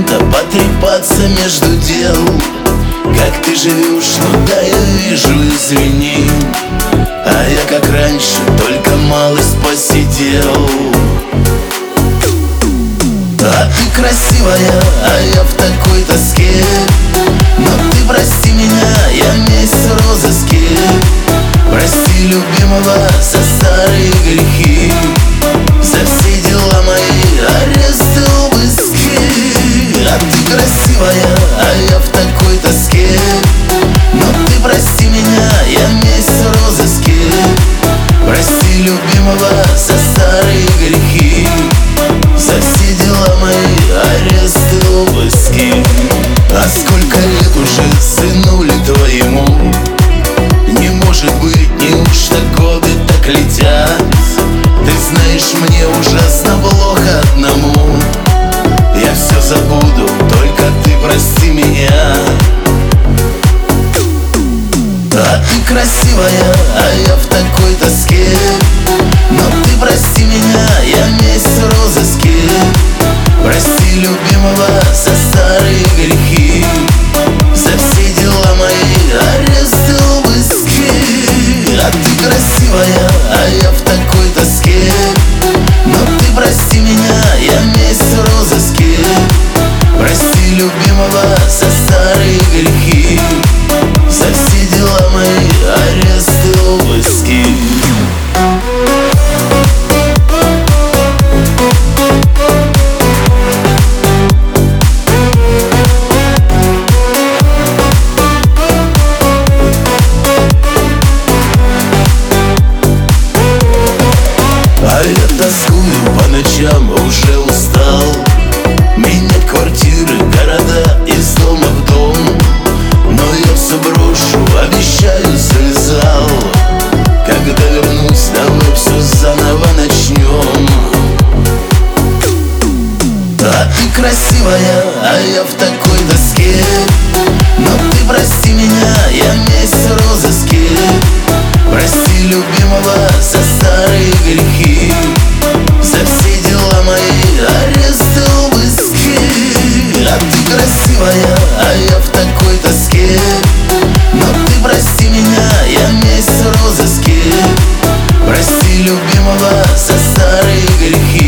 кем-то потрепаться между дел. Как ты живешь, ну да, я вижу, извини. А я как раньше, только малость посидел. А ты красивая, а я в такой тоске. Но ты прости меня, я весь в розыске. Прости любимого за старые грехи, за все дела мои, аресты, обыски. А ты красивая, а я в такой тоске. Но ты прости меня, я весь в розыске. Прости любимого за старые грехи, за все дела мои, аресты, обыски. А сколько лет уже сынули твоему? Не может быть, неужто годы так летят? Ты знаешь, мне ужасно плохо одному. Я все забуду, только ты прости меня. А ты красивая, а я в такой тоске. Но ты прости меня, я весь в розыске. Прости любимого за старые грехи, за все дела мои, аресты, обыски. А ты красивая, а я в такой тоске. Но ты прости меня, я весь в розыске. Прости любимого за старые грехи, за все дела мои, аресты, обыски. А я тоскую по ночам, уже устал. Менять квартиры, города, из дома в дом. Но я все брошу, обещаю, завязал. Когда вернусь, давай все заново начнем. А ты красивая, а я в такой тоске. Но ты прости меня, я весь в розыске. Прости любимого за старые грехи, за все дела мои, аресты, обыски. А ты красивая, а я в такой тоске. Но ты прости меня, я весь в розыске. Прости любимого за старые грехи,